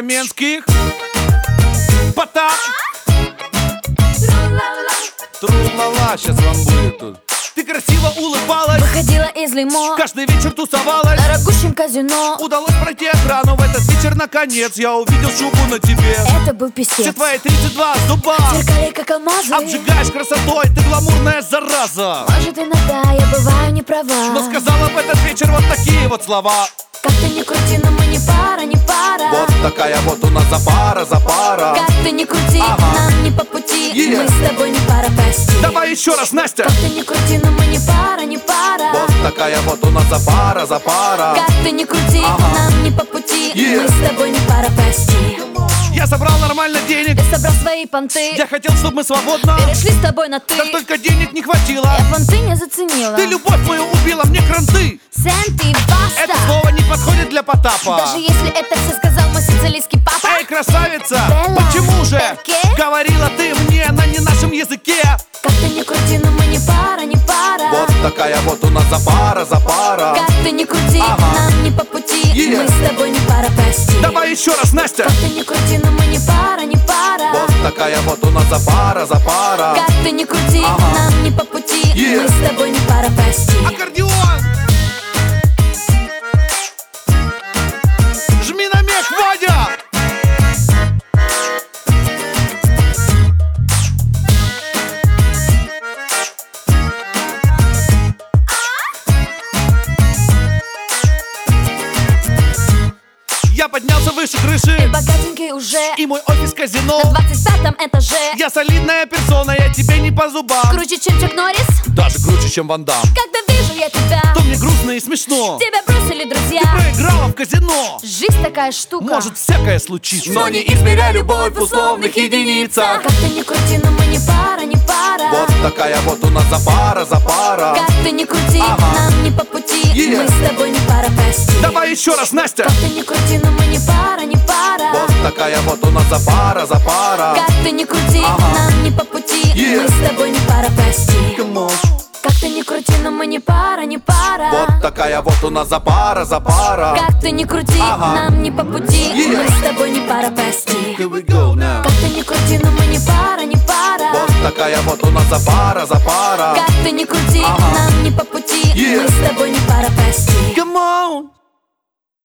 Каменских, Потап, тру-ла-ла, сейчас вам будет тут. Ты красиво улыбалась, выходила из лимо, каждый вечер тусовалась на дорогущем казино. Удалось пройти охрану в этот вечер, наконец я увидел шубу на тебе. Это был писец. Все твои 32 зуба Зеркали как алмазы, обжигаешь красотой, ты гламурная зараза. может иногда я бываю не права, Но сказала в этот вечер вот такие вот слова: как ты ни крути, но мы не пара, не пара. вот такая вот у нас запара. Как ты ни крути, нам не по пути, мы с тобой не пара, прости. Давай еще раз, Настя. Как ты ни крути, но мы не пара, не пара. Вот такая вот у нас запара. Как ты ни крути, нам не по пути, мы с тобой не пара, прости. Я собрал нормально денег, Ты собрал свои понты, я хотел, чтобы мы свободно перешли с тобой на ты. там только денег не хватило. Я понты не заценила. Ты любовь мою убила, мне кранты. Сент и баста. Это слово не подходит для Потапа. Даже если это все сказал мой сицилийский папа. Эй, красавица, Белла, почему же перке? говорила ты мне на не нашем языке? Как ты ни крути, но мы не пара, не пара. Вот такая вот у нас запара. Как ты ни крути, нам не по пути, мы с тобой не пара, прости. Давай еще раз, Настя. Как ты ни крути, но мы не пара, не пара. Вот такая вот у нас запара. Как ты ни крути, нам не по пути, мы с тобой не пара, прости. Аккордеон! Жми на мех, Вадя! Я поднялся выше крыши, Богатенький уже, и мой офис казино. на 25 этаже. Я солидная персона, я тебе не по зубам. Круче, чем Чак Норрис. Даже круче, чем Ван Дам. Когда вижу я тебя, То мне грустно и смешно. тебя бросили друзья. Проиграла в казино. Жизнь такая штука. Может всякое случиться, но не измеряй любовь в условных единицах. Как ты ни крути, но мы не пара, не пара. вот такая вот у нас запара. Как ты ни крути, нам не по пути, мы с тобой не пара, прости. Давай еще раз, Настя. Как ты ни крути, но мы не пара, не пара. Вот такая вот у нас запара. Как ты ни крути, нам не по пути, мы с тобой не пара, прости. Как ты ни крути, но мы не пара, не пара. Вот такая вот у нас запара. Как ты ни крути, нам не по пути, мы с тобой не пара, прости. Here we go now. Как ты ни крути, но мы не пара, не пара. Вот такая вот у нас запара. Как ты ни крути, нам не по пути, мы с тобой не пара, прости. Come on.